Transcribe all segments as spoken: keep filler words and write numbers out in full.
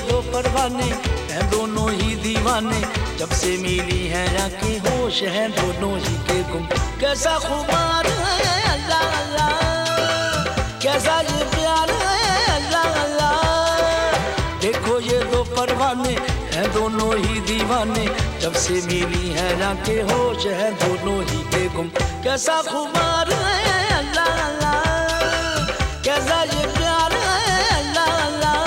दो परवाने हैं दोनों ही दीवाने, जब से मिली हैं आंखें होश हैं दोनों ही के गुम। कैसा खुमार है अल्लाह अल्लाह, कैसा ये प्यार है अल्लाह अल्लाह। देखो ये दो परवाने हैं दोनों ही दीवाने, जब से मिली हैं आंखें होश हैं दोनों ही के गुम। कैसा खुमार है अल्लाह अल्लाह, कैसा ये प्यार है अल्लाह अल्लाह।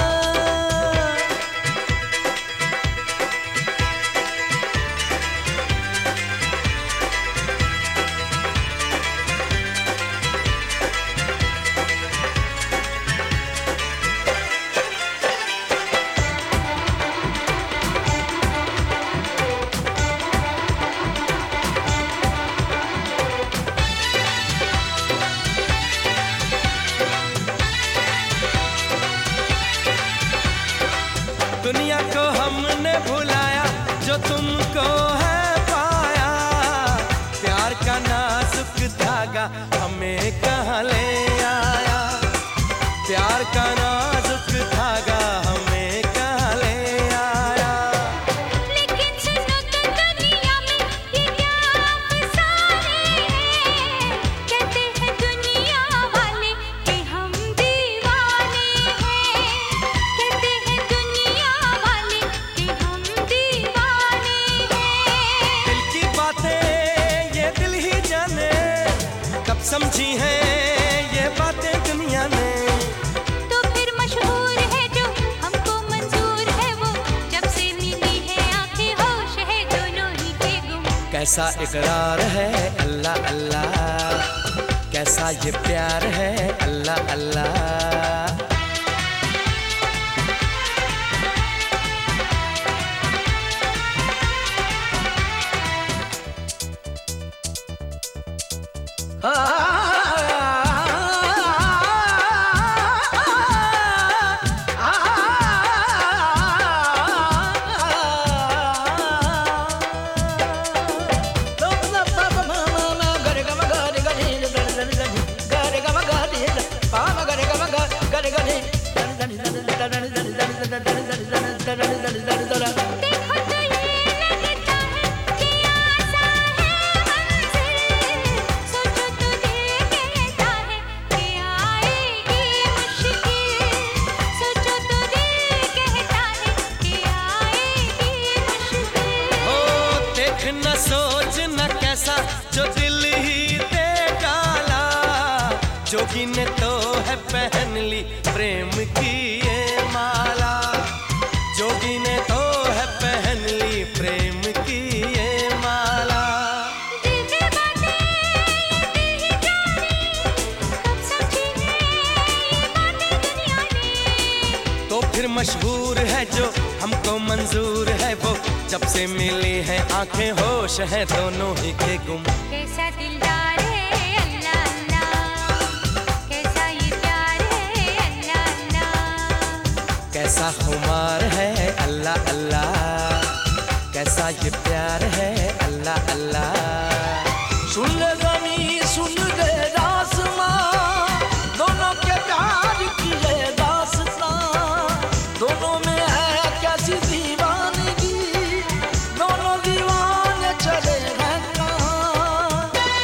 दुनिया को हमने भुलाया जो तुमको है पाया, प्यार का नाजुक धागा हमें कहाँ ले आया, प्यार का नाजुक धागा हमें कहाँ ले आया। लेकिन सुनो तो दुनिया में ये क्या अफसाने हैं, कहते हैं दुनिया वाले कि हम दीवाने हैं, कहते हैं दुनिया वाले कि हम दीवाने हैं। दिल की बातें ये दिल ही जाने, कब समझी है ये बातें दुनिया ने। तो फिर मशहूर है जो हमको मंजूर है वो, जब से मिली है आंखें होश है दोनों ही के गुम। कैसा इकरार है अल्लाह अल्लाह, कैसा ये प्यार है अल्लाह अल्लाह। देखो तो ये लगता है कि आसा है मंजिल, सोचो तो दिल कहता है कि आएगी मुश्किल, सोचो तो दिल कहता है कि आएगी मुश्किल। ओ देख न सोच न कैसा जो दिल ही दे डाला, जोगी ने तो है पहन ली प्रेम की ये माला, जोगी ने तो है पहन ली प्रेम की ये माला। दिल की बातें ये दिल ही जाने, कब समझी है ये बातें दुनिया ने। तो फिर मशहूर है जो हमको मंजूर है वो, जब से मिली है आंखें होश है दोनों ही के गुम। कैसा दिलदार है अल्लाह अल्लाह, कैसा ये प्यार है अल्लाह अल्लाह। कैसा खुमार है अल्लाह अल्लाह, कैसा ये प्यार है अल्लाह अल्लाह। सुन ले ज़मीं सुन ले आसमां, दोनों के प्यार की ये दास्तां, दोनों में है कैसी दीवानगी, दोनों दीवाने चले हैं कहाँ।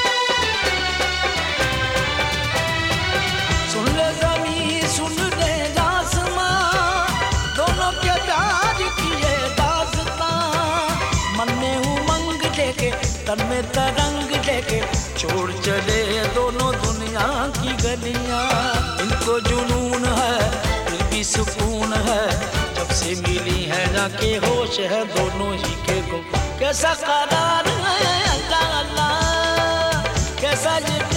सुन ले ज़मीं सुन ले आसमां, दोनों के प्यार की ये दास्तां, मन में उमंग लेके तन में तरंग लेके छोड़ चले दोनों दुनिया की गलियां। इनको जुनून है फिर भी सुकून है, जब से मिली है जाके होश है दोनों ही के गुम। कैसा करार है अल्लाह अल्लाह, कैसा ये